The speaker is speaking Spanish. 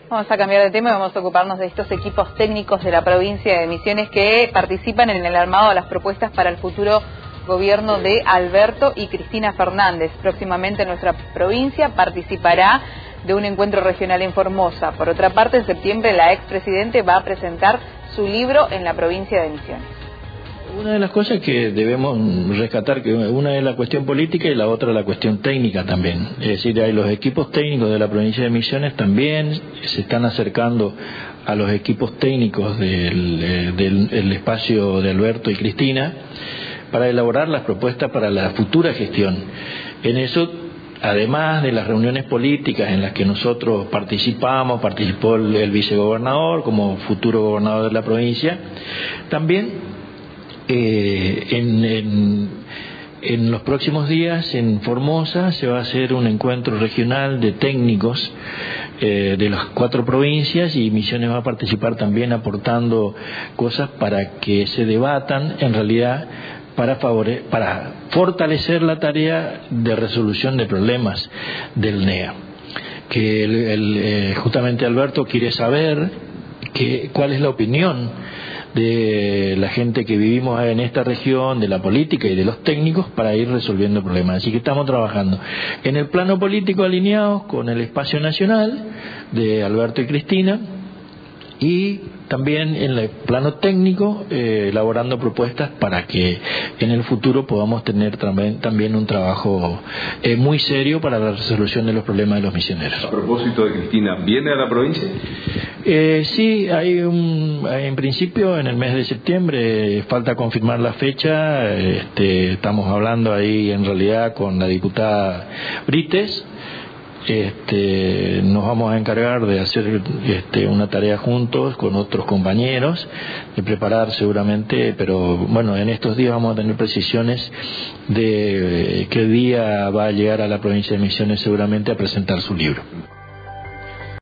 Vamos a cambiar de tema y vamos a ocuparnos de estos equipos técnicos de la provincia de Misiones que participan en el armado de las propuestas para el futuro gobierno de Alberto y Cristina Fernández. Próximamente nuestra provincia participará de un encuentro regional en Formosa. Por otra parte, en septiembre la expresidente va a presentar su libro en la provincia de Misiones. Una de las cosas que debemos rescatar, que una es la cuestión política y la otra la cuestión técnica también. Es decir, hay los equipos técnicos de la provincia de Misiones también se están acercando a los equipos técnicos del espacio de Alberto y Cristina para elaborar las propuestas para la futura gestión. En eso, además de las reuniones políticas en las que nosotros participó el vicegobernador como futuro gobernador de la provincia, también en los próximos días en Formosa se va a hacer un encuentro regional de técnicos de las 4 provincias, y Misiones va a participar también aportando cosas para que se debatan, en realidad para fortalecer la tarea de resolución de problemas del NEA, que justamente Alberto quiere saber cuál es la opinión de la gente que vivimos en esta región, de la política y de los técnicos, para ir resolviendo problemas. Así que estamos trabajando en el plano político alineados con el espacio nacional de Alberto y Cristina, y también en el plano técnico elaborando propuestas para que en el futuro podamos tener también un trabajo muy serio para la resolución de los problemas de los misioneros. A propósito de Cristina, ¿viene a la provincia? Sí, en principio en el mes de septiembre, falta confirmar la fecha. Estamos hablando ahí en realidad con la diputada Brites. Nos vamos a encargar de hacer una tarea juntos con otros compañeros, de preparar seguramente, pero bueno, en estos días vamos a tener precisiones de qué día va a llegar a la provincia de Misiones seguramente a presentar su libro.